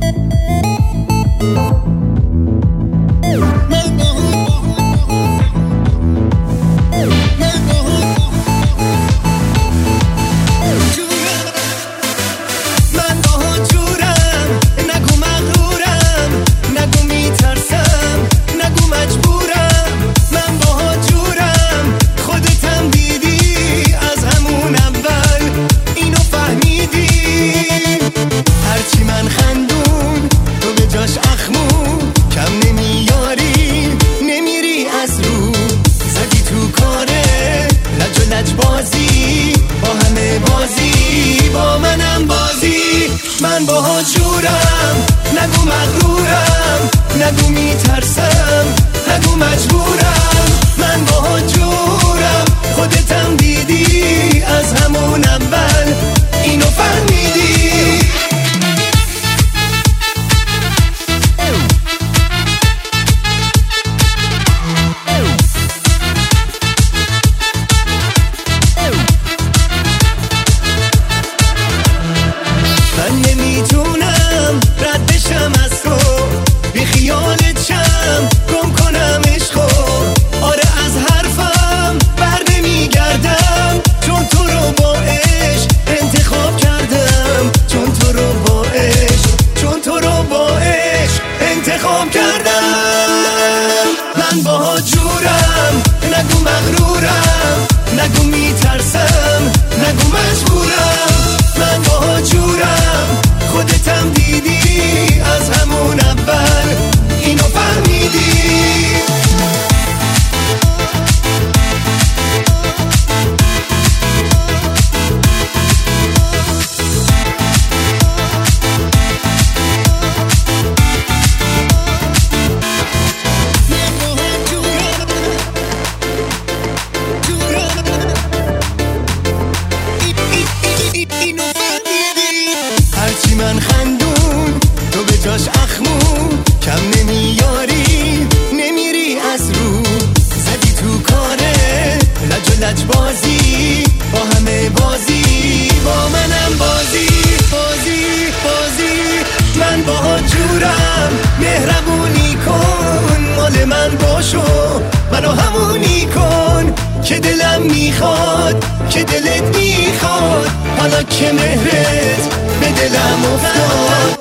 من باها جورم، نگو مغرورم، نگو میترسم، نگو مجبورم. من باها جورم، خودتم دیدی از همون اول اینو فهمیدی. من نمیتونم رد بشم از تو، بی خیالت شم گم کنم عشقو. آره از حرفم بر نمیگردم، چون تو رو با عشق انتخاب کردم، چون تو رو با عشق، چون تو رو با عشق انتخاب کردم. من باها جورم، نگو مغرورم، نگو میترسم، نگو مجبورم. من باها جورم، خودتم دیدی از همون اول اینو فهمیدی. هرچی من خندون تو به جاش اخمون، کم نمیاری نمیری از رو. زدی تو کاره لج و لج بازی، با همه بازی، با منم بازی، بازی بازی. من باها جورم، مهربونی کن، مال من باشو، منو همونی کن که دلم میخواد، که دلت میخواد. حالا که مهرت به دلم افتاد،